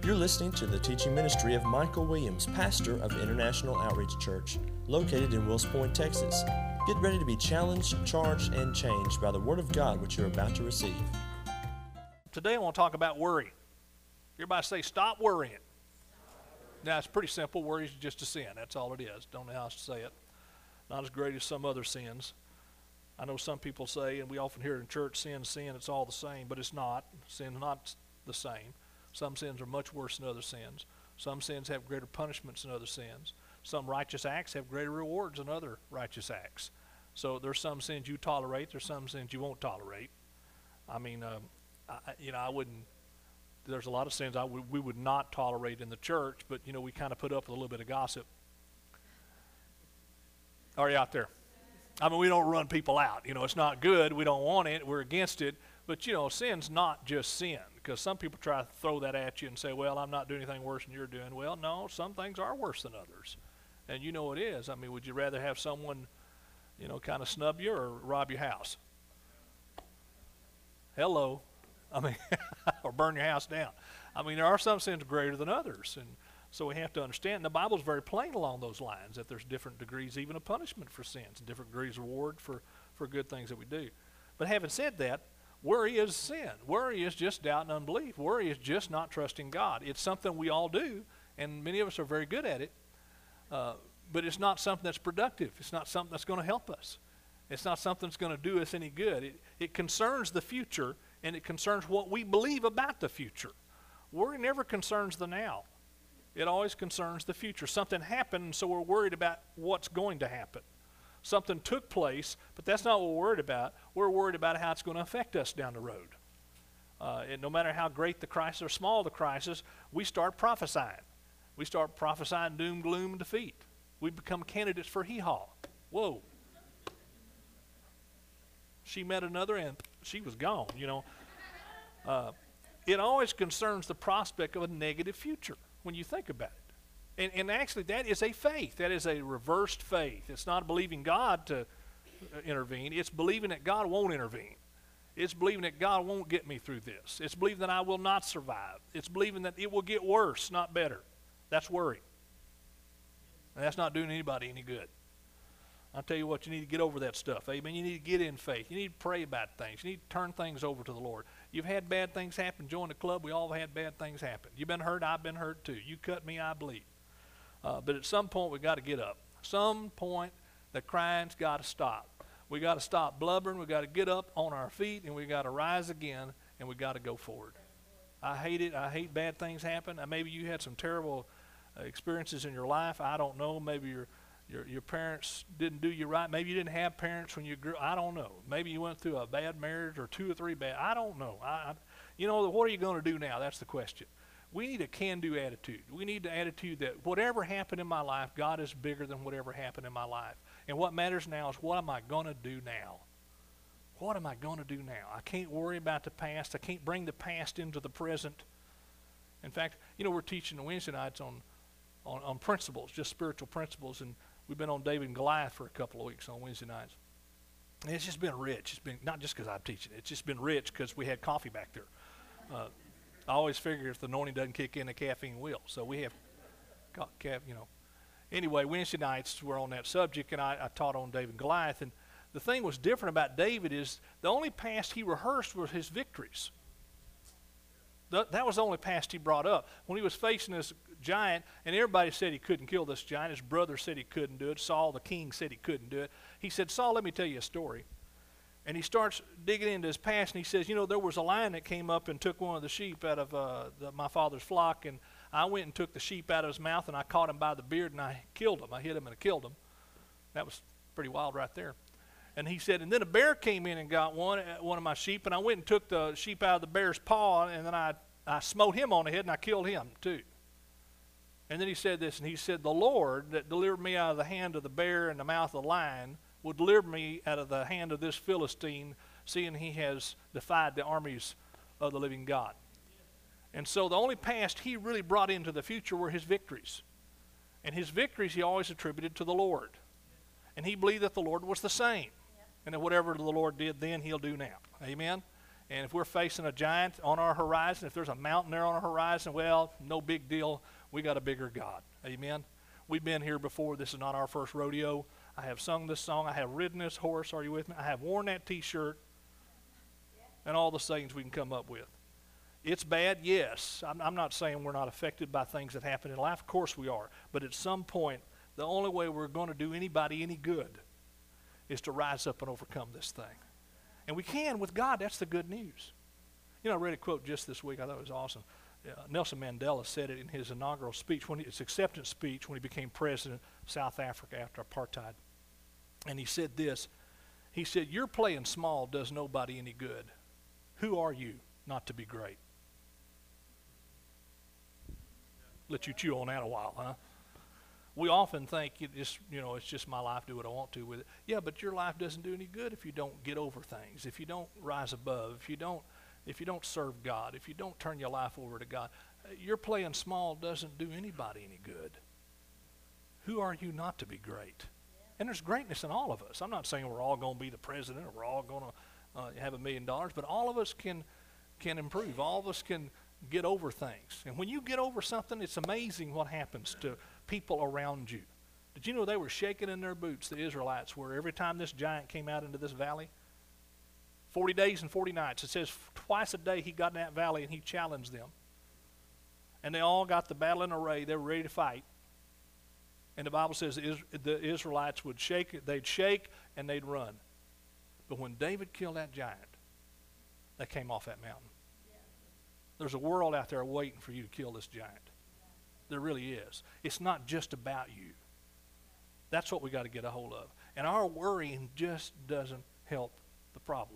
You're listening to the teaching ministry of Michael Williams, pastor of International Outreach Church, located in Wills Point, Texas. Get ready to be challenged, charged, and changed by the Word of God which you're about to receive. Today I want to talk about worry. Everybody say, stop worrying. Now, it's pretty simple. Worry is just a sin. That's all it is. Don't know how else to say it. Not as great as some other sins. I know some people say, and we often hear it in church, sin, it's all the same, but it's not. Sin's not the same. Some sins are much worse than other sins. Some sins have greater punishments than other sins. Some righteous acts have greater rewards than other righteous acts. So there's some sins you tolerate. There's some sins you won't tolerate. I mean, I wouldn't. There's a lot of sins we would not tolerate in the church, but we kind of put up with a little bit of gossip. Are you out there? I mean, we don't run people out. It's not good. We don't want it. We're against it. But sin's not just sin, because some people try to throw that at you and say, well, I'm not doing anything worse than you're doing. Well, no, some things are worse than others. And it is. I mean, would you rather have someone, kind of snub you or rob your house? Hello. I mean, or burn your house down. I mean, there are some sins greater than others. And so we have to understand, and the Bible's very plain along those lines, that there's different degrees even of punishment for sins and different degrees of reward for good things that we do. But having said that, worry is sin. Worry is just doubt and unbelief. Worry is just not trusting God. It's something we all do, and many of us are very good at it, but it's not something that's productive. It's not something that's going to help us. It's not something that's going to do us any good. It concerns the future, and it concerns what we believe about the future. Worry never concerns the now. It always concerns the future. Something happened, so we're worried about what's going to happen. Something took place, but that's not what we're worried about. We're worried about how it's going to affect us down the road. And no matter how great the crisis or small the crisis, we start prophesying. We start prophesying doom, gloom, and defeat. We become candidates for hee-haw. Whoa. She met another and she was gone, It always concerns the prospect of a negative future when you think about it. And actually, that is a faith. That is a reversed faith. It's not believing God to intervene. It's believing that God won't intervene. It's believing that God won't get me through this. It's believing that I will not survive. It's believing that it will get worse, not better. That's worry. And that's not doing anybody any good. I'll tell you what, you need to get over that stuff. Amen. You need to get in faith. You need to pray about things. You need to turn things over to the Lord. You've had bad things happen. Join the club. We all have had bad things happen. You've been hurt. I've been hurt too. You cut me, I bleed. But at some point, we've got to get up. Some point, the crying's got to stop. We got to stop blubbering. We got to get up on our feet, and we got to rise again, and we got to go forward. I hate it. I hate bad things happen. Maybe you had some terrible experiences in your life. I don't know. Maybe your parents didn't do you right. Maybe you didn't have parents when you grew. I don't know. Maybe you went through a bad marriage or 2 or 3 bad. I don't know. What are you going to do now? That's the question. We need a can-do attitude. We need the attitude that whatever happened in my life, God is bigger than whatever happened in my life. And what matters now is, what am I going to do now? What am I going to do now? I can't worry about the past. I can't bring the past into the present. In fact, we're teaching the Wednesday nights on principles, just spiritual principles, and we've been on David and Goliath for a couple of weeks on Wednesday nights. And it's just been rich. It's been not just because I'm teaching it. It's just been rich because we had coffee back there. I always figure if the anointing doesn't kick in, the caffeine will. So we have, Anyway, Wednesday nights we're on that subject, and I taught on David and Goliath. And the thing was different about David is the only past he rehearsed was his victories. That was the only past he brought up. When he was facing this giant, and everybody said he couldn't kill this giant. His brother said he couldn't do it. Saul, the king, said he couldn't do it. He said, Saul, let me tell you a story. And he starts digging into his past, and he says, there was a lion that came up and took one of the sheep out of my father's flock, and I went and took the sheep out of his mouth, and I caught him by the beard, and I killed him. I hit him and I killed him. That was pretty wild right there. And he said, and then a bear came in and got one of my sheep, and I went and took the sheep out of the bear's paw, and then I smote him on the head, and I killed him too. And then he said this, and he said, the Lord that delivered me out of the hand of the bear and the mouth of the lion will deliver me out of the hand of this Philistine, seeing he has defied the armies of the living God. And so the only past he really brought into the future were his victories. And his victories he always attributed to the Lord. And he believed that the Lord was the same. And that whatever the Lord did then, he'll do now. Amen? And if we're facing a giant on our horizon, if there's a mountain there on our horizon, well, no big deal. We got a bigger God. Amen? We've been here before. This is not our first rodeo. I have sung this song. I have ridden this horse. Are you with me? I have worn that T-shirt and all the sayings we can come up with. It's bad, yes. I'm not saying we're not affected by things that happen in life. Of course we are. But at some point, the only way we're going to do anybody any good is to rise up and overcome this thing. And we can with God. That's the good news. You know, I read a quote just this week. I thought it was awesome. Nelson Mandela said it in his inaugural speech, his acceptance speech when he became president of South Africa after apartheid. And he said this. He said, "Your playing small does nobody any good. Who are you not to be great?" Let you chew on that a while, huh? We often think it's just my life, do what I want to with it. Yeah, but your life doesn't do any good if you don't get over things, if you don't rise above, if you don't serve God, if you don't turn your life over to God. Your playing small doesn't do anybody any good. Who are you not to be great? And there's greatness in all of us. I'm not saying we're all going to be the president or we're all going to have $1 million, but all of us can improve. All of us can get over things. And when you get over something, it's amazing what happens to people around you. Did you know they were shaking in their boots, the Israelites were, every time this giant came out into this valley? 40 days and 40 nights. It says twice a day he got in that valley and he challenged them. And they all got the battle in array. They were ready to fight. And the Bible says the Israelites would shake, they'd shake and they'd run. But when David killed that giant, they came off that mountain. There's a world out there waiting for you to kill this giant. There really is. It's not just about you. That's what we got to get a hold of. And our worrying just doesn't help the problem.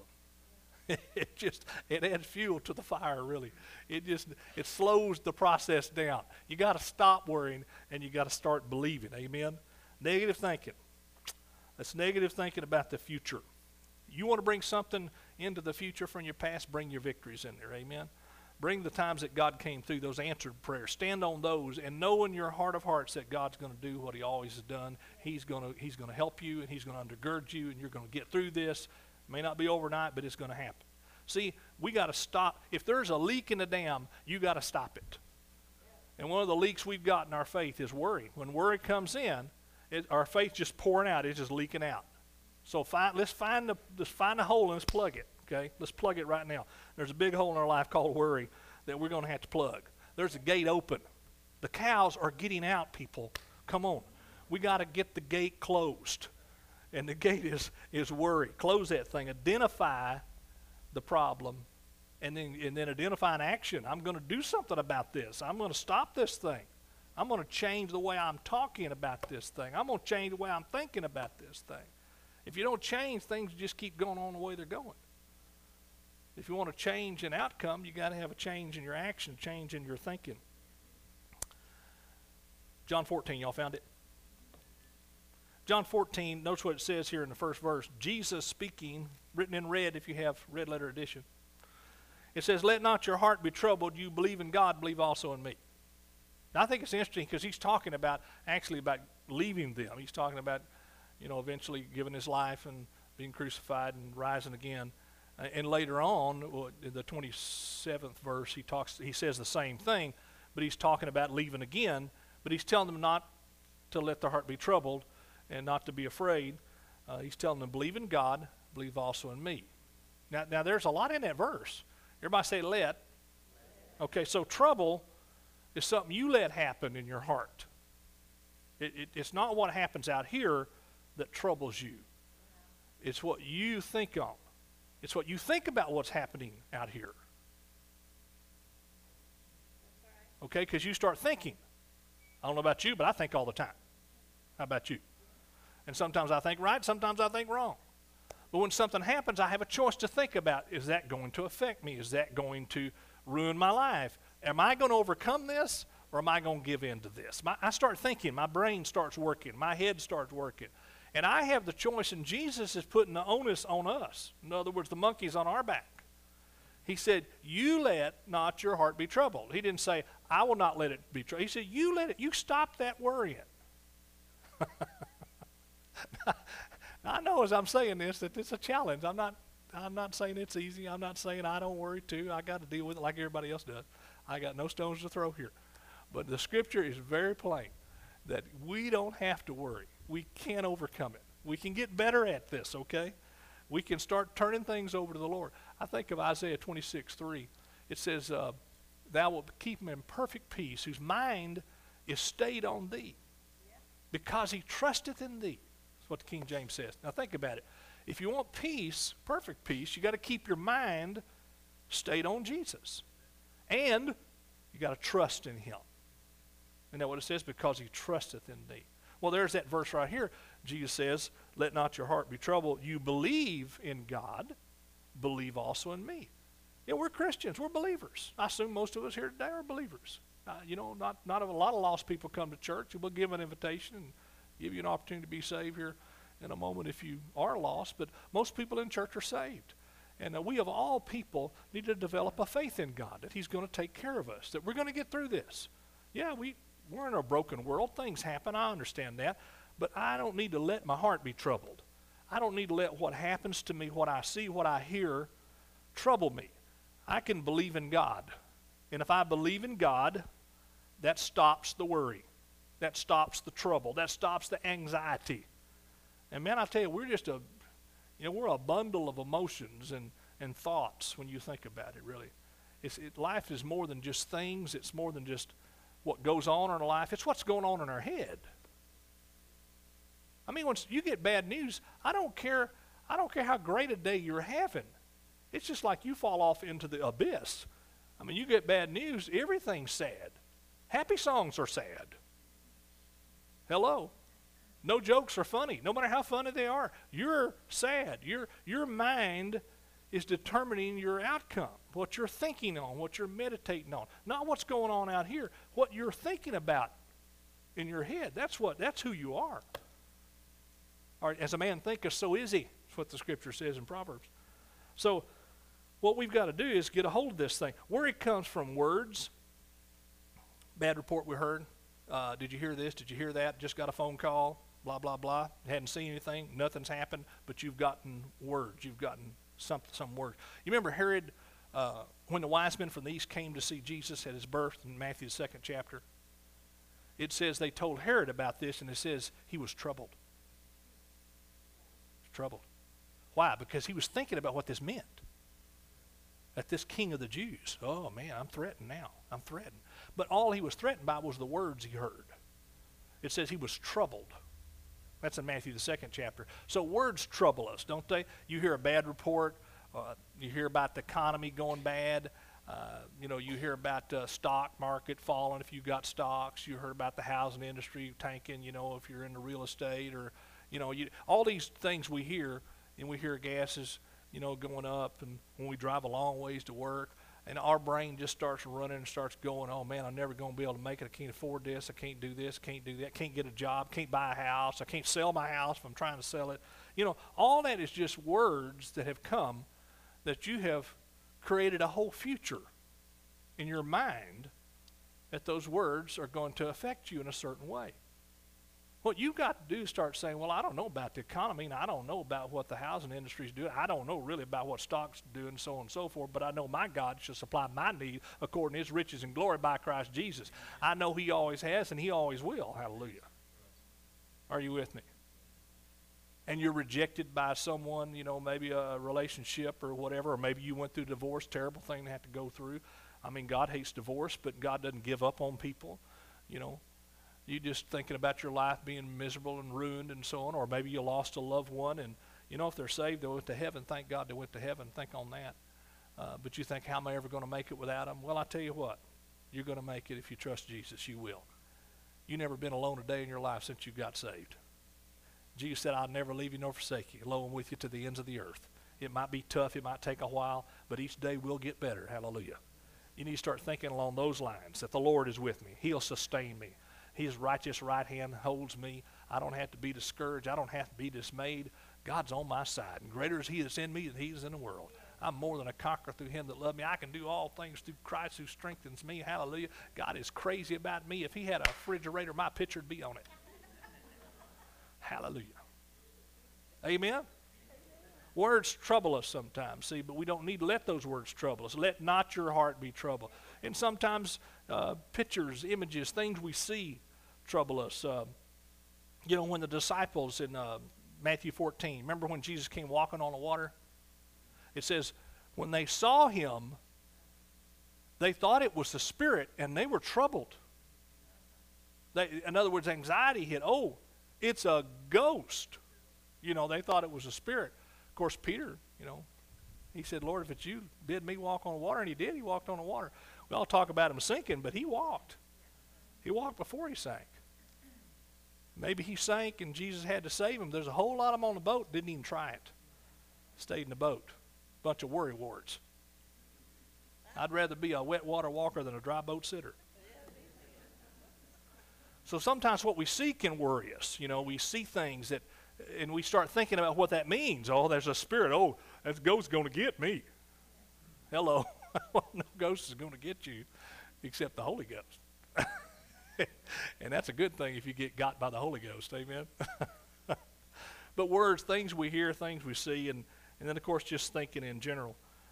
It adds fuel to the fire, really. It slows the process down. You got to stop worrying and you got to start believing. Amen. Negative thinking. That's negative thinking about the future. You want to bring something into the future from your past, bring your victories in there. Amen. Bring the times that God came through, those answered prayers. Stand on those and know in your heart of hearts that God's going to do what he always has done. He's going to help you and he's going to undergird you and you're going to get through this. It may not be overnight, but it's going to happen. See, we got to stop. If there's a leak in the dam, you got to stop it. And one of the leaks we've got in our faith is worry. When worry comes in, our faith just pouring out. It's just leaking out. So let's find the hole and let's plug it. Okay, let's plug it right now. There's a big hole in our life called worry that we're going to have to plug. There's a gate open. The cows are getting out, people. Come on. We got to get the gate closed. And the gate is worry. Close that thing. Identify the problem and then identify an action. I'm going to do something about this. I'm going to stop this thing. I'm going to change the way I'm talking about this thing. I'm going to change the way I'm thinking about this thing. If you don't change, things just keep going on the way they're going. If you want to change an outcome, you got to have a change in your action, change in your thinking. John 14, y'all found it? John 14, notice what it says here in the first verse. Jesus speaking, written in red if you have red letter edition. It says, "Let not your heart be troubled. You believe in God, believe also in me." Now, I think it's interesting because he's talking about leaving them. He's talking about, eventually giving his life and being crucified and rising again. And later on, in the 27th verse, he says the same thing, but he's talking about leaving again, but he's telling them not to let their heart be troubled and not to be afraid. He's telling them, believe in God, believe also in me. Now there's a lot in that verse. Everybody say let. Okay, so trouble is something you let happen in your heart. It's not what happens out here that troubles you. It's what you think on. It's what you think about what's happening out here. Okay, because you start thinking. I don't know about you, but I think all the time. How about you? And sometimes I think right, sometimes I think wrong. But when something happens, I have a choice to think about, is that going to affect me? Is that going to ruin my life? Am I going to overcome this, or am I going to give in to this? I start thinking, my brain starts working, my head starts working. And I have the choice, and Jesus is putting the onus on us. In other words, the monkey's on our back. He said, you let not your heart be troubled. He didn't say, I will not let it be troubled. He said, you stop that worrying. I know as I'm saying this that it's a challenge. I'm not I'm not saying it's easy. I'm not saying I don't worry too. I got to deal with it like everybody else does. I got no stones to throw here. But the scripture is very plain that we don't have to worry. We can overcome it. We can get better at this, okay? We can start turning things over to the Lord. I think of Isaiah 26:3. It says, thou wilt keep him in perfect peace, whose mind is stayed on thee, because he trusteth in thee. That's what the King James says. Now think about it. If you want peace, perfect peace, you got to keep your mind stayed on Jesus. And you got to trust in him. Isn't that what it says? Because he trusteth in thee. Well, there's that verse right here. Jesus says, let not your heart be troubled. You believe in God, believe also in me. Yeah, we're Christians. We're believers. I assume most of us here today are believers. Not a lot of lost people come to church. We'll give an invitation and give you an opportunity to be saved here in a moment if you are lost. But most people in church are saved. And we of all people need to develop a faith in God, that he's going to take care of us, that we're going to get through this. Yeah, we're in a broken world. Things happen. I understand that. But I don't need to let my heart be troubled. I don't need to let what happens to me, what I see, what I hear, trouble me. I can believe in God. And if I believe in God, that stops the worry. That stops the trouble. That stops the anxiety. And man, I tell you, we're a bundle of emotions and thoughts when you think about it, really. Life is more than just things. It's more than just what goes on in our life. It's what's going on in our head. I mean, once you get bad news, I don't care how great a day you're having. It's just like you fall off into the abyss. I mean, you get bad news, everything's sad. Happy songs are sad. Hello? No jokes are funny, no matter how funny they are. You're sad. Your mind is determining your outcome, what you're thinking on, what you're meditating on. Not what's going on out here, what you're thinking about in your head. That's who you are. Or, as a man thinketh, so is he. That's what the scripture says in Proverbs. So what we've got to do is get a hold of this thing. Worry comes from words. Bad report we heard. Did you hear this? Did you hear that? Just got a phone call. Blah, blah, blah. Hadn't seen anything. Nothing's happened. But you've gotten words. You've gotten some words. You remember Herod, when the wise men from the east came to see Jesus at his birth in Matthew, the 2nd chapter? It says they told Herod about this, and it says he was troubled. Troubled. Why? Because he was thinking about what this meant. That this king of the Jews, oh man, I'm threatened now. I'm threatened. But all he was threatened by was the words he heard. It says he was troubled. That's in Matthew, the 2nd chapter. So words trouble us, don't they? You hear a bad report. You hear about the economy going bad. You hear about the stock market falling if you've got stocks. You heard about the housing industry tanking, if you're into real estate, or all these things we hear, and we hear gases, going up, and when we drive a long ways to work, and our brain just starts running and starts going, oh man, I'm never going to be able to make it. I can't afford this. I can't do this. Can't do that. Can't get a job. Can't buy a house. I can't sell my house if I'm trying to sell it. All that is just words that have come that you have created a whole future in your mind that those words are going to affect you in a certain way. What you've got to do is start saying, well, I don't know about the economy, and I don't know about what the housing industry is doing. I don't know really about what stocks are doing, and so on and so forth, but I know my God shall supply my need according to his riches and glory by Christ Jesus. I know he always has, and he always will. Hallelujah. Are you with me? And you're rejected by someone, maybe a relationship or whatever, or maybe you went through divorce, terrible thing to have to go through. I mean, God hates divorce, but God doesn't give up on people, You just thinking about your life being miserable and ruined and so on, or maybe you lost a loved one, and if they're saved, they went to heaven. Thank God they went to heaven. Think on that. But you think, how am I ever going to make it without them? Well, I tell you what, you're going to make it if you trust Jesus. You will. You've never been alone a day in your life since you got saved. Jesus said, I'll never leave you nor forsake you. Lo, I'm with you to the ends of the earth. It might be tough. It might take a while, but each day will get better. Hallelujah. You need to start thinking along those lines, that the Lord is with me. He'll sustain me. His righteous right hand holds me. I don't have to be discouraged. I don't have to be dismayed. God's on my side. And greater is he that's in me than he is in the world. I'm more than a conqueror through him that loved me. I can do all things through Christ who strengthens me. Hallelujah. God is crazy about me. If he had a refrigerator, my picture would be on it. Hallelujah. Amen. Words trouble us sometimes, see, but we don't need to let those words trouble us. Let not your heart be troubled. And sometimes pictures, images, things we see trouble us. When the disciples in Matthew 14, remember when Jesus came walking on the water? It says, when they saw him, they thought it was the Spirit, and they were troubled. In other words, anxiety hit. Oh, it's a ghost. They thought it was a spirit. Of course, Peter, he said, Lord, if it's you, bid me walk on the water. And he did. He walked on the water. We all talk about him sinking, but he walked. He walked before he sank. Maybe he sank and Jesus had to save him. There's a whole lot of them on the boat, didn't even try it. Stayed in the boat. Bunch of worry warts. I'd rather be a wet water walker than a dry boat sitter. So sometimes what we see can worry us. We see things and we start thinking about what that means. Oh, there's a spirit. Oh, that ghost's going to get me. Hello. No ghost is going to get you except the Holy Ghost. And that's a good thing if you get got by the Holy Ghost. Amen. But words, things we hear, things we see, and then, of course, just thinking in general.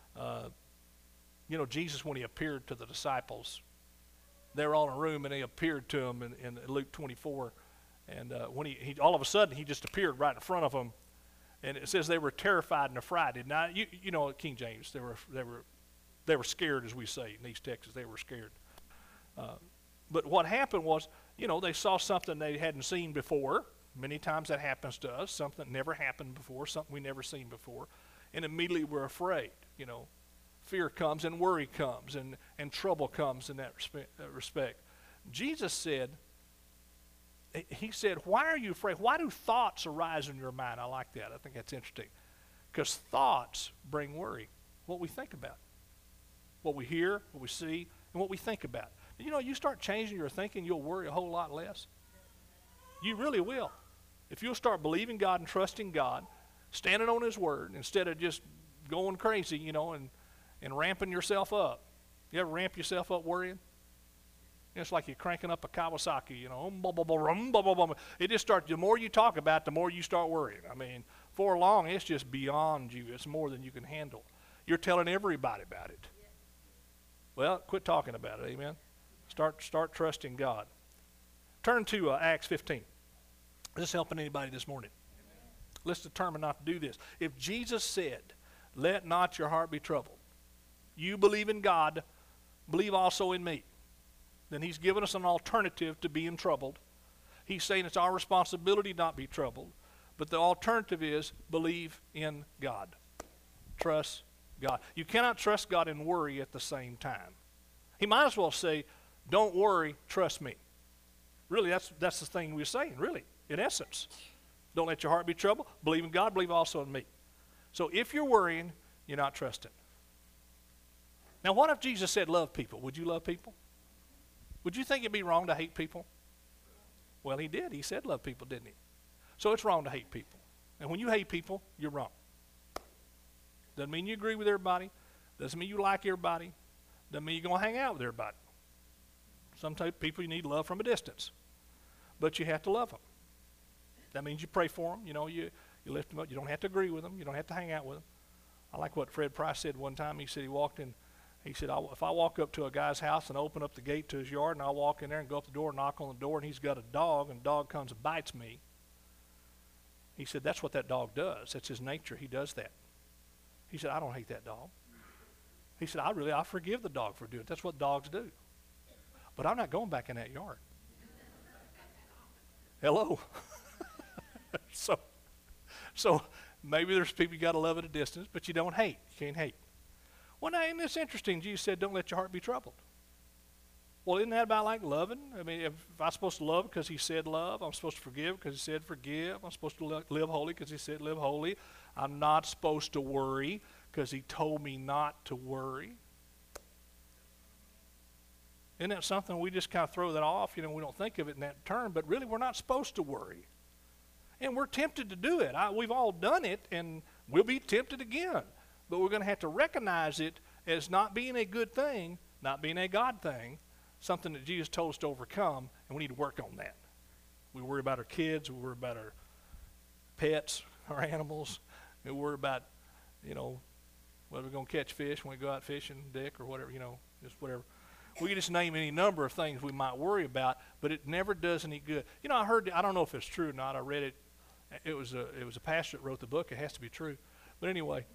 Jesus, when he appeared to the disciples, they were all in a room, and he appeared to them in Luke 24. And when he all of a sudden, he just appeared right in front of them. And it says they were terrified and affrighted. Now, King James, they were scared, as we say in East Texas. They were scared. But what happened was, they saw something they hadn't seen before. Many times that happens to us, something that never happened before, something we never seen before. And immediately we're afraid, Fear comes and worry comes and trouble comes in that respect. Jesus said, why are you afraid? Why do thoughts arise in your mind? I like that. I think that's interesting. Because thoughts bring worry. What we think about. What we hear, what we see, and what we think about. You start changing your thinking, you'll worry a whole lot less. You really will. If you'll start believing God and trusting God, standing on his word, instead of just going crazy, and ramping yourself up. You ever ramp yourself up worrying? It's like you're cranking up a Kawasaki, It just starts, the more you talk about it, the more you start worrying. For long, it's just beyond you. It's more than you can handle. You're telling everybody about it. Well, quit talking about it, amen? Start trusting God. Turn to Acts 15. Is this helping anybody this morning? Let's determine not to do this. If Jesus said, let not your heart be troubled, you believe in God, believe also in me. Then he's given us an alternative to being troubled. He's saying it's our responsibility not be troubled, but the alternative is believe in God. Trust God. You cannot trust God and worry at the same time. He might as well say, don't worry, trust me. Really, that's the thing we're saying, really, in essence. Don't let your heart be troubled. Believe in God, believe also in me. So if you're worrying, you're not trusting. Now, what if Jesus said love people? Would you love people? Would you think it'd be wrong to hate people? Well, he did. He said love people, didn't he? So it's wrong to hate people. And when you hate people, you're wrong. Doesn't mean you agree with everybody. Doesn't mean you like everybody. Doesn't mean you're going to hang out with everybody. Some type of people you need love from a distance. But you have to love them. That means you pray for them. You lift them up. You don't have to agree with them. You don't have to hang out with them. I like what Fred Price said one time. He said he walked in. He said, if I walk up to a guy's house and open up the gate to his yard, and I walk in there and go up the door and knock on the door, and he's got a dog, and the dog comes and bites me, he said, that's what that dog does. That's his nature. He does that. He said, I don't hate that dog. He said, I forgive the dog for doing it. That's what dogs do. But I'm not going back in that yard. Hello? So maybe there's people you got to love at a distance, but you don't hate. You can't hate. Well, now, isn't this interesting? Jesus said, don't let your heart be troubled. Well, isn't that about like loving? If I'm supposed to love because he said love, I'm supposed to forgive because he said forgive, I'm supposed to live holy because he said live holy, I'm not supposed to worry because he told me not to worry. Isn't that something we just kind of throw that off? We don't think of it in that term, but really we're not supposed to worry. And we're tempted to do it. We've all done it, and we'll be tempted again. But we're going to have to recognize it as not being a good thing, not being a God thing, something that Jesus told us to overcome, and we need to work on that. We worry about our kids, we worry about our pets, our animals, we worry about whether we're going to catch fish when we go out fishing, Dick, or whatever, just whatever. We can just name any number of things we might worry about, but it never does any good. I heard, I don't know if it's true or not. I read it. It was a pastor that wrote the book. It has to be true. But anyway,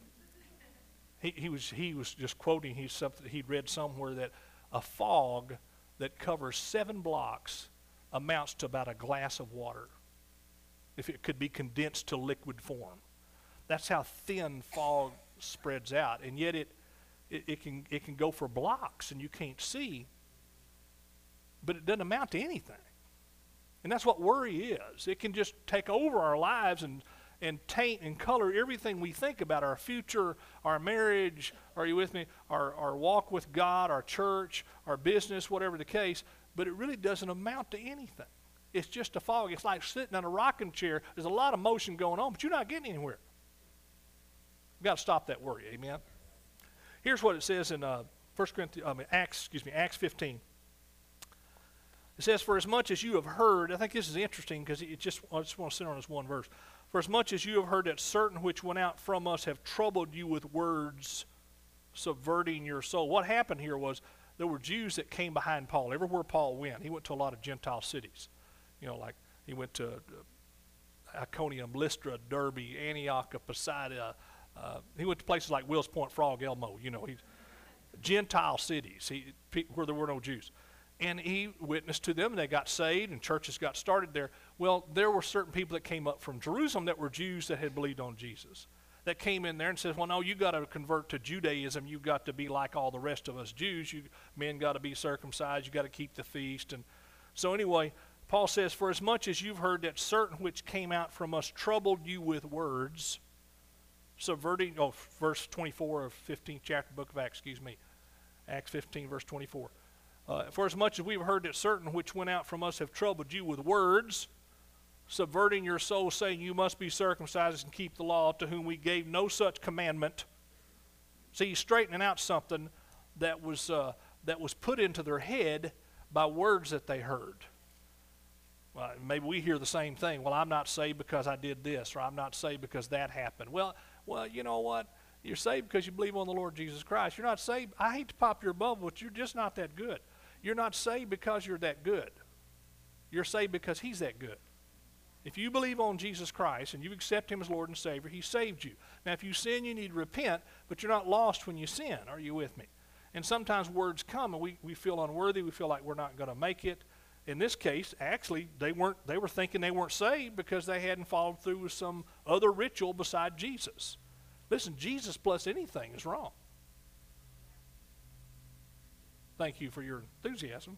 he was just quoting. He'd read somewhere that a fog that covers 7 blocks amounts to about a glass of water, if it could be condensed to liquid form. That's how thin fog spreads out, and yet it can go for blocks and you can't see, but it doesn't amount to anything. And that's what worry is. It can just take over our lives and taint and color everything we think about, our future, our marriage, are you with me, our walk with God, our church, our business, whatever the case, but it really doesn't amount to anything. It's just a fog. It's like sitting in a rocking chair. There's a lot of motion going on, but you're not getting anywhere. We've got to stop that worry, amen? Here's what it says in Acts 15. It says, "For as much as you have heard," I think this is interesting because I just want to sit on this one verse. "For as much as you have heard that certain which went out from us have troubled you with words, subverting your soul." What happened here was there were Jews that came behind Paul. Everywhere Paul went, he went to a lot of Gentile cities. Like he went to Iconium, Lystra, Derbe, Antioch of Pisidia. He went to places like Wills Point, Frog, Elmo. He's Gentile cities where there were no Jews. And he witnessed to them, and they got saved, and churches got started there. Well, there were certain people that came up from Jerusalem that were Jews that had believed on Jesus, that came in there and said, well, no, you got to convert to Judaism. You got to be like all the rest of us Jews. You men got to be circumcised. You got to keep the feast. And so anyway, Paul says, "For as much as you've heard that certain which came out from us troubled you with words," subverting, verse 24 of 15th chapter, book of Acts, Acts 15, verse 24. "For as much as we've heard that certain which went out from us have troubled you with words, subverting your soul, saying you must be circumcised and keep the law, to whom we gave no such commandment." See, he's straightening out something that was put into their head by words that they heard. Well, maybe we hear the same thing. Well, I'm not saved because I did this, or I'm not saved because that happened. Well, you know what? You're saved because you believe on the Lord Jesus Christ. You're not saved. I hate to pop your bubble, but you're just not that good. You're not saved because you're that good. You're saved because he's that good. If you believe on Jesus Christ and you accept him as Lord and Savior, he saved you. Now, if you sin, you need to repent, but you're not lost when you sin. Are you with me? And sometimes words come and we feel unworthy. We feel like we're not going to make it. In this case, actually, they were thinking they weren't saved because they hadn't followed through with some other ritual beside Jesus. Listen, Jesus plus anything is wrong. Thank you for your enthusiasm.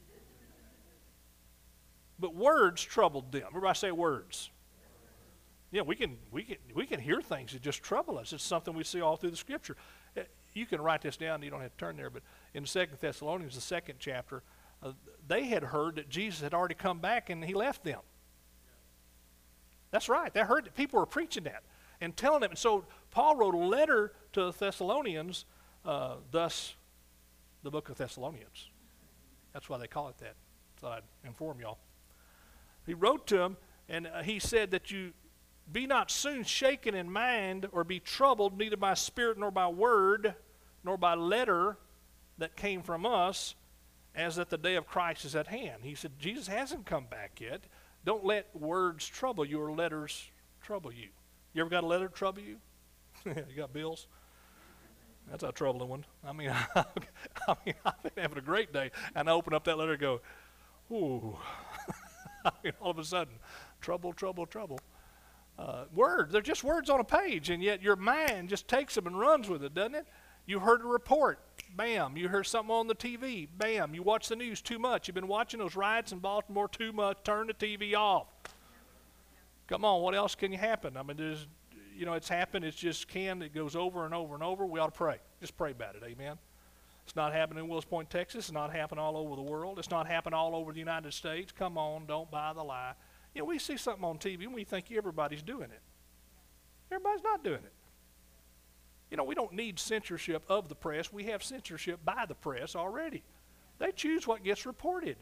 But words troubled them. Everybody say words. Yeah, we can hear things that just trouble us. It's something we see all through the Scripture. You can write this down. You don't have to turn there. But in 2 Thessalonians, the 2nd chapter, they had heard that Jesus had already come back and he left them. That's right. They heard that people were preaching that and telling them. And so Paul wrote a letter to the Thessalonians, thus the book of Thessalonians. That's why they call it that. Thought I'd inform y'all. He wrote to them, and he said that you be not soon shaken in mind or be troubled, neither by spirit nor by word nor by letter that came from us, as that the day of Christ is at hand. He said, Jesus hasn't come back yet. Don't let words trouble you or letters trouble you. You ever got a letter trouble you? You got bills? That's a troubling one. I mean, I've been having a great day, and I open up that letter and go, ooh. All of a sudden, trouble. Words, they're just words on a page, and yet your mind just takes them and runs with it, doesn't it? You heard a report, bam. You heard something on the TV, bam. You watch the news too much. You've been watching those riots in Baltimore too much. Turn the TV off. Come on, what else can happen? I mean, there's, it's happened. It goes over and over and over. We ought to pray. Just pray about it, amen? It's not happening in Wills Point, Texas. It's not happening all over the world. It's not happening all over the United States. Come on, don't buy the lie. We see something on TV and we think everybody's doing it. Everybody's not doing it. We don't need censorship of the press. We have censorship by the press already. They choose what gets reported.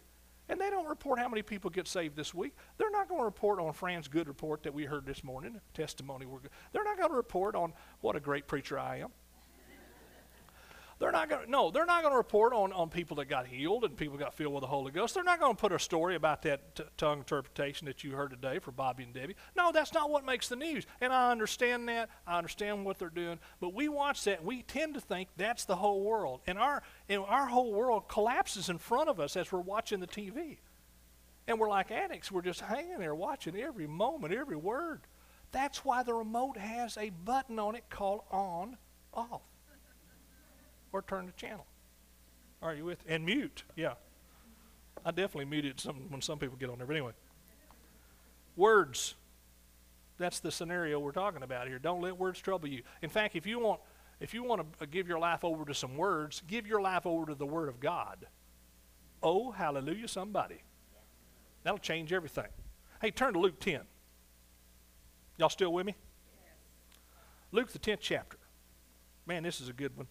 And they don't report how many people get saved this week. They're not going to report on Fran's good report that we heard this morning, testimony. They're not going to report on what a great preacher I am. They're not going to report on people that got healed and people got filled with the Holy Ghost. They're not going to put a story about that tongue interpretation that you heard today for Bobby and Debbie. No, that's not what makes the news. And I understand that. I understand what they're doing. But we watch that and we tend to think that's the whole world. And our whole world collapses in front of us as we're watching the TV. And we're like addicts. We're just hanging there watching every moment, every word. That's why the remote has a button on it called on, off. Or turn the channel. Are you with? And mute, yeah. I definitely muted when some people get on there. But anyway, words. That's the scenario we're talking about here. Don't let words trouble you. In fact, if you want to give your life over to some words, give your life over to the Word of God. Oh, hallelujah, somebody. That'll change everything. Hey, turn to Luke 10. Y'all still with me? Luke the 10th chapter. Man, this is a good one.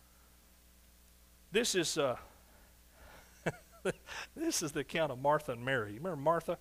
This is this is the account of Martha and Mary. You remember Martha?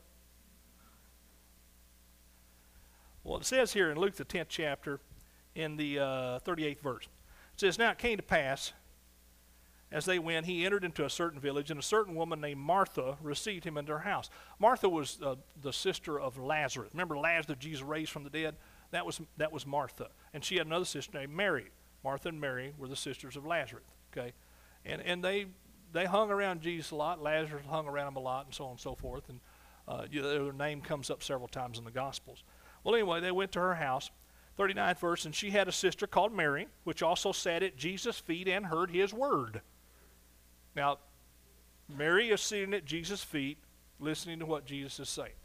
Well, it says here in Luke the 10th chapter, in the 38th verse, it says, "Now it came to pass, as they went, he entered into a certain village, and a certain woman named Martha received him into her house." Martha was the sister of Lazarus. Remember Lazarus, Jesus raised from the dead? That was Martha. And she had another sister named Mary. Martha and Mary were the sisters of Lazarus. Okay, and they hung around Jesus a lot. Lazarus hung around him a lot, and so on and so forth. And their name comes up several times in the Gospels. Well, anyway, they went to her house. 39th verse, "And she had a sister called Mary, which also sat at Jesus' feet and heard his word." Now, Mary is sitting at Jesus' feet, listening to what Jesus is saying.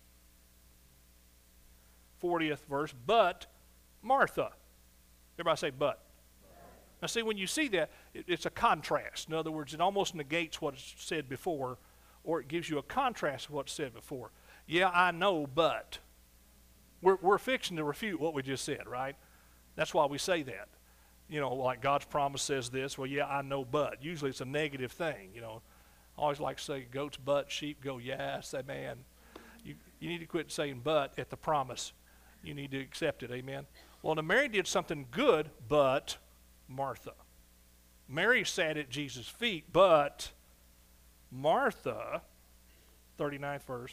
40th verse, "But Martha." Everybody say but. Now see, when you see that, it's a contrast. In other words, it almost negates what's said before, or it gives you a contrast of what's said before. Yeah, I know, but. We're fixing to refute what we just said, right? That's why we say that. You know, like God's promise says this. Well, yeah, I know, but. Usually it's a negative thing, you know. I always like to say goats but, sheep go yes, amen. You need to quit saying but at the promise. You need to accept it, amen. Well, now Mary did something good, but Martha. Mary sat at Jesus' feet, but Martha, 39th verse,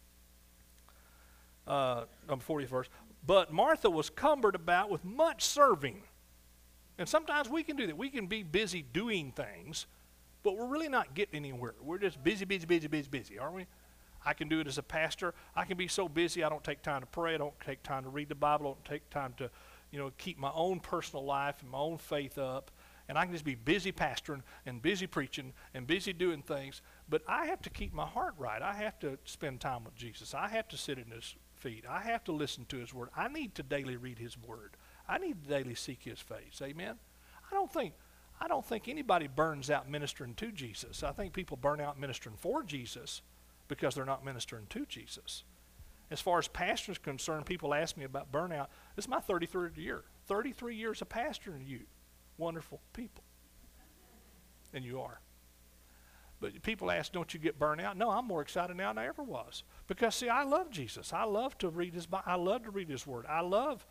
40th verse, "But Martha was cumbered about with much serving." And sometimes we can do that. We can be busy doing things, but we're really not getting anywhere. We're just busy, aren't we? I can do it as a pastor. I can be so busy I don't take time to pray. I don't take time to read the Bible. I don't take time to keep my own personal life and my own faith up. And I can just be busy pastoring and busy preaching and busy doing things. But I have to keep my heart right. I have to spend time with Jesus. I have to sit in his feet. I have to listen to his word. I need to daily read his word. I need to daily seek his face. Amen? I don't think anybody burns out ministering to Jesus. I think people burn out ministering for Jesus because they're not ministering to Jesus. As far as pastor is concerned, people ask me about burnout. This is my 33rd year. 33 years of pastoring you. Wonderful people. And you are. But people ask, don't you get burnt out? No, I'm more excited now than I ever was. Because, see, I love Jesus. I love to read his Bible. I love to read his word. I love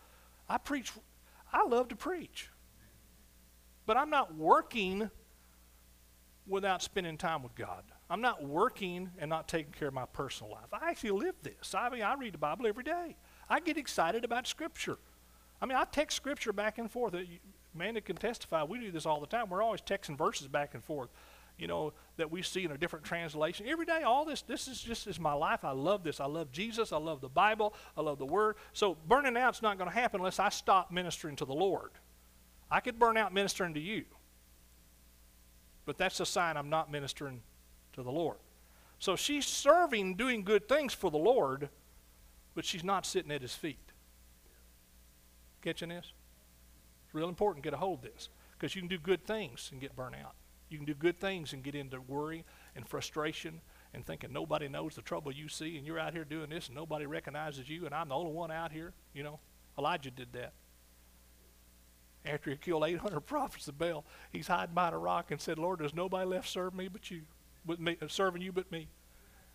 to preach. But I'm not working without spending time with God. I'm not working and not taking care of my personal life. I actually live this. I mean, I read the Bible every day. I get excited about Scripture. I mean, I text Scripture back and forth. Amanda can testify. We do this all the time. We're always texting verses back and forth, that we see in a different translation. Every day, all this is my life. I love this. I love Jesus. I love the Bible. I love the Word. So burning out's not going to happen unless I stop ministering to the Lord. I could burn out ministering to you. But that's a sign I'm not ministering to the Lord. So she's serving, doing good things for the Lord, but she's not sitting at his feet. Catching this? It's real important to get a hold of this, because you can do good things and get burnt out. You can do good things and get into worry and frustration and thinking nobody knows the trouble you see, and you're out here doing this and nobody recognizes you, and I'm the only one out here. Elijah did that. After he killed 800 prophets of Baal, he's hiding behind a rock and said, "Lord, there's nobody left serving you but me.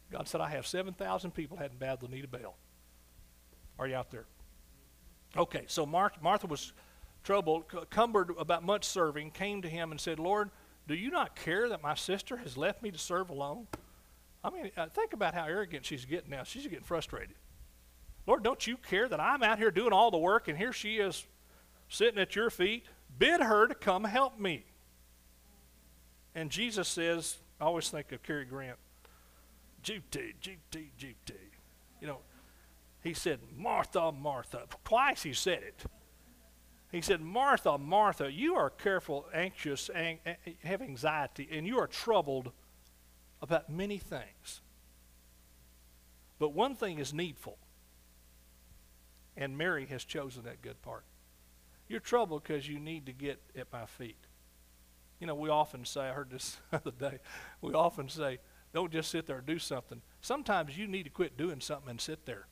God said, I have 7,000 people hadn't bowed the knee to Baal. Are you out there? Okay, so Martha was troubled, cumbered about much serving, came to him and said, Lord, do you not care that my sister has left me to serve alone? I mean, think about how arrogant she's getting now. She's getting frustrated. Lord, don't you care that I'm out here doing all the work and here she is sitting at your feet? Bid her to come help me. And Jesus says, I always think of Cary Grant, G.T. You know, he said, Martha, Martha. Twice he said it. He said, Martha, Martha, you are careful, anxious, have anxiety, and you are troubled about many things. But one thing is needful, and Mary has chosen that good part. You're troubled because you need to get at my feet. You know, we often say, I heard this the other day, we often say, don't just sit there and do something. Sometimes you need to quit doing something and sit there.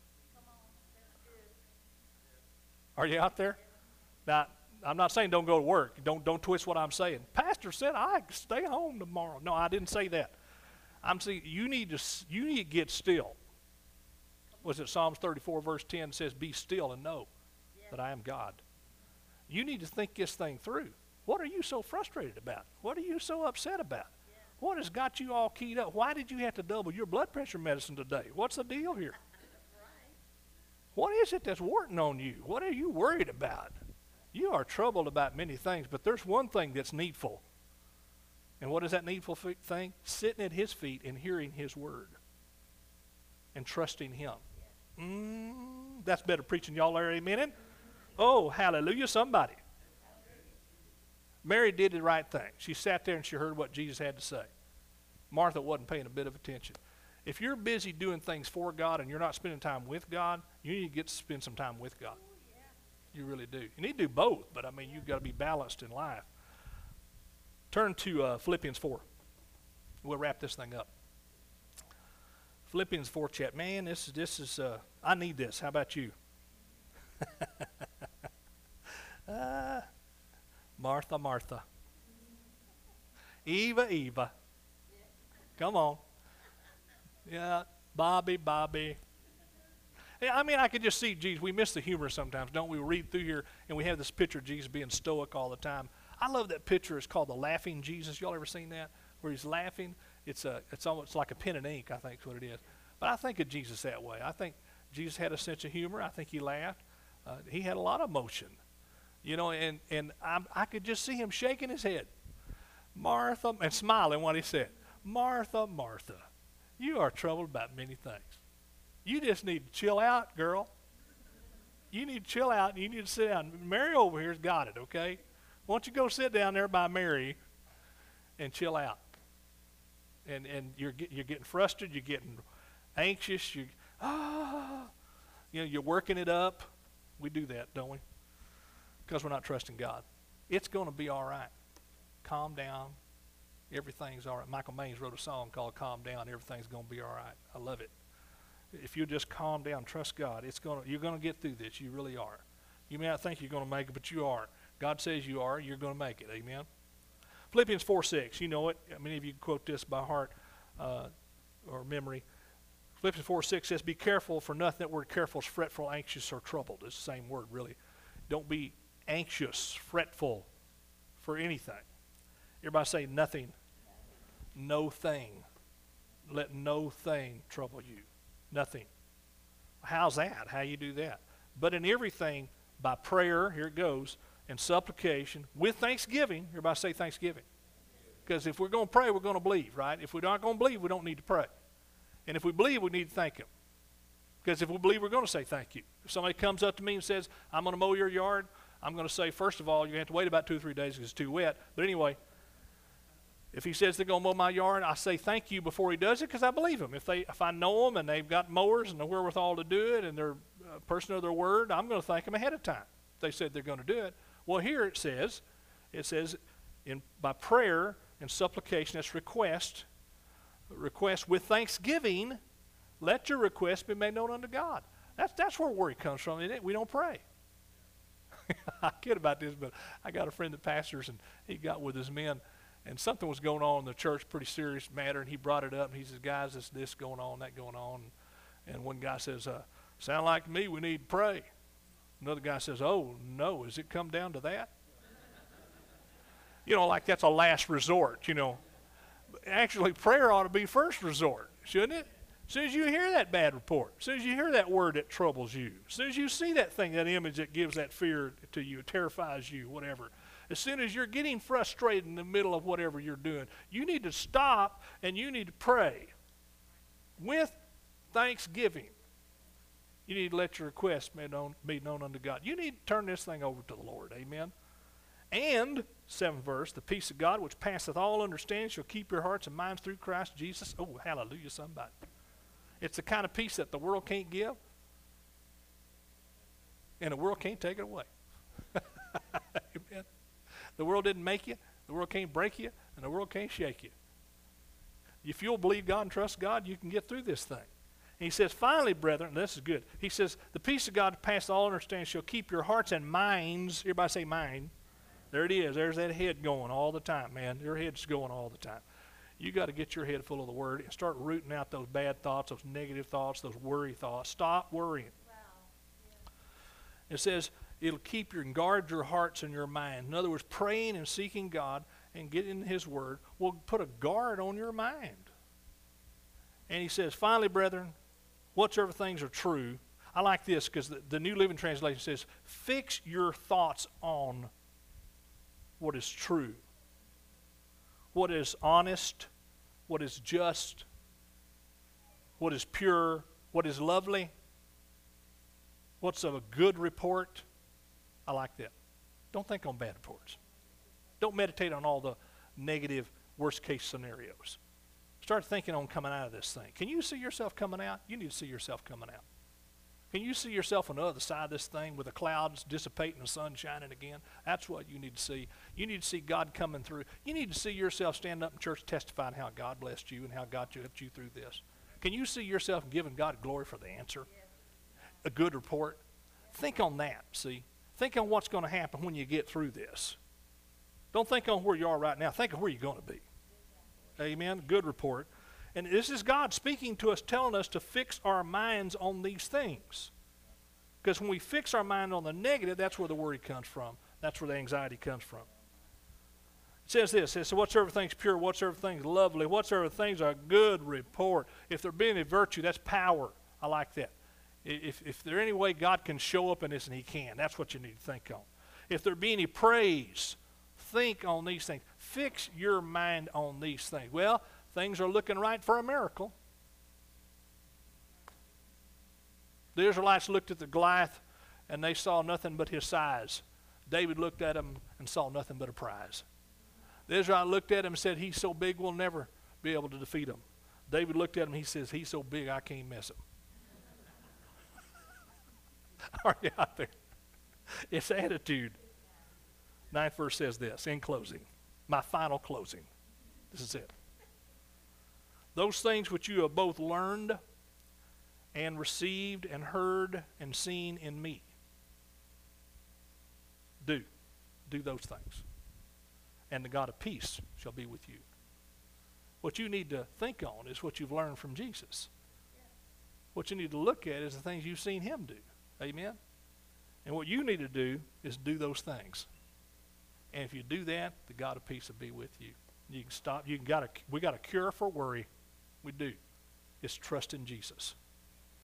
Are you out there? Now, I'm not saying don't go to work. Don't twist what I'm saying. Pastor said I stay home tomorrow. No, I didn't say that. I'm saying you need to get still. Was it Psalms 34 verse 10 says, be still and know that I am God. You need to think this thing through. What are you so frustrated about? What are you so upset about? What has got you all keyed up? Why did you have to double your blood pressure medicine today? What's the deal here? What is it that's working on you? What are you worried about? You are troubled about many things, but there's one thing that's needful. And what is that needful thing? Sitting at his feet and hearing his word and trusting him. That's better preaching. Y'all are amen? Oh, hallelujah, somebody. Mary did the right thing. She sat there and she heard what Jesus had to say. Martha wasn't paying a bit of attention. If you're busy doing things for God and you're not spending time with God, you need to get to spend some time with God. You really do. You need to do both, but I mean, you've got to be balanced in life. Turn to Philippians 4. We'll wrap this thing up. Philippians 4 chat. Man, this is I need this. How about you? Martha, Martha. Eva, Eva. Come on. Yeah, Bobby, Bobby. I mean, I could just see Jesus. We miss the humor sometimes, don't we? We read through here, and we have this picture of Jesus being stoic all the time. I love that picture. It's called the Laughing Jesus. Y'all ever seen that? Where he's laughing? It's almost like a pen and ink, I think is what it is. But I think of Jesus that way. I think Jesus had a sense of humor. I think he laughed. He had a lot of emotion. You know, and I could just see him shaking his head. Martha, and smiling when he said, Martha, Martha, you are troubled about many things. You just need to chill out, girl. You need to chill out, and you need to sit down. Mary over here's got it, okay? Why don't you go sit down there by Mary and chill out? And you're getting frustrated, you're getting anxious, you're working it up. We do that, don't we? Because we're not trusting God. It's going to be all right. Calm down. Everything's all right. Michael Maines wrote a song called Calm Down. Everything's going to be all right. I love it. If you just calm down, trust God, you're going to get through this. You really are. You may not think you're going to make it, but you are. God says you are. You're going to make it. Amen? Philippians 4:6. You know it. Many of you quote this by heart or memory. Philippians 4:6 says, be careful for nothing. That word careful is fretful, anxious, or troubled. It's the same word, really. Don't be anxious, fretful for anything. Everybody say nothing. No thing. Let no thing trouble you. Nothing. How's that? How you do that? But in everything, by prayer, here it goes, and supplication, with thanksgiving. Everybody say thanksgiving. Because if we're going to pray, we're going to believe, right? If we're not going to believe, we don't need to pray. And if we believe, we need to thank him. Because if we believe, we're going to say thank you. If somebody comes up to me and says, I'm going to mow your yard, I'm going to say, first of all, you have to wait about 2 or 3 days because it's too wet. But anyway, if he says they're going to mow my yard, I say thank you before he does it because I believe him. If I know them and they've got mowers and the wherewithal to do it and they're a person of their word, I'm going to thank them ahead of time. If they said they're going to do it. Well, here it says by prayer and supplication, that's request with thanksgiving, let your request be made known unto God. That's where worry comes from, isn't it? We don't pray. I kid about this, but I got a friend that pastors, and he got with his men, And something was going on in the church, pretty serious matter, and he brought it up, and he says, guys, there's this going on, that going on. And one guy says, sound like to me we need to pray. Another guy says, oh, no, has it come down to that? Like that's a last resort, Actually, prayer ought to be first resort, shouldn't it? As soon as you hear that bad report, as soon as you hear that word that troubles you, as soon as you see that thing, that image that gives that fear to you, terrifies you, whatever, as soon as you're getting frustrated in the middle of whatever you're doing, you need to stop and you need to pray with thanksgiving. You need to let your requests be known unto God. You need to turn this thing over to the Lord. Amen. And, 7th verse, the peace of God which passeth all understanding shall keep your hearts and minds through Christ Jesus. Oh, hallelujah, somebody. It's the kind of peace that the world can't give, and the world can't take it away. Amen. The world didn't make you, the world can't break you, and the world can't shake you. If you'll believe God and trust God, you can get through this thing. And he says, finally, brethren, this is good. He says, the peace of God that passeth all understanding shall keep your hearts and minds. Everybody say mind. There it is. There's that head going all the time, man. Your head's going all the time. You got to get your head full of the Word and start rooting out those bad thoughts, those negative thoughts, those worry thoughts. Stop worrying. Wow. Yeah. It says it'll keep you and guard your hearts and your mind. In other words, praying and seeking God and getting in His Word will put a guard on your mind. And he says, finally, brethren, whatsoever things are true. I like this because the New Living Translation says, fix your thoughts on what is true, what is honest, what is just, what is pure, what is lovely, what's of a good report. I like that. Don't think on bad reports. Don't meditate on all the negative worst-case scenarios. Start thinking on coming out of this thing. Can you see yourself coming out? You need to see yourself coming out. Can you see yourself on the other side of this thing with the clouds dissipating and the sun shining again? That's what you need to see. You need to see God coming through. You need to see yourself standing up in church testifying how God blessed you and how God helped you through this. Can you see yourself giving God glory for the answer? A good report? Think on that, see? Think on what's going to happen when you get through this. Don't think on where you are right now. Think of where you're going to be. Amen? Good report. And this is God speaking to us, telling us to fix our minds on these things. Because when we fix our mind on the negative, that's where the worry comes from. That's where the anxiety comes from. It says this, it says, whatsoever things pure, whatsoever things lovely, whatsoever things are good report. If there be any virtue, that's power. I like that. If there any way God can show up in this, and He can, that's what you need to think on. If there be any praise, think on these things. Fix your mind on these things. Well, things are looking right for a miracle. The Israelites looked at the Goliath, and they saw nothing but his size. David looked at him and saw nothing but a prize. The Israelite looked at him and said, he's so big we'll never be able to defeat him. David looked at him, he says, he's so big I can't mess him. Are you out there? It's attitude. 9th verse says this, in closing, my final closing. This is it. Those things which you have both learned and received and heard and seen in me. Do those things. And the God of peace shall be with you. What you need to think on is what you've learned from Jesus. What you need to look at is the things you've seen Him do. Amen? And what you need to do is do those things. And if you do that, the God of peace will be with you. You can stop. We got a cure for worry. We do. It's trust in Jesus.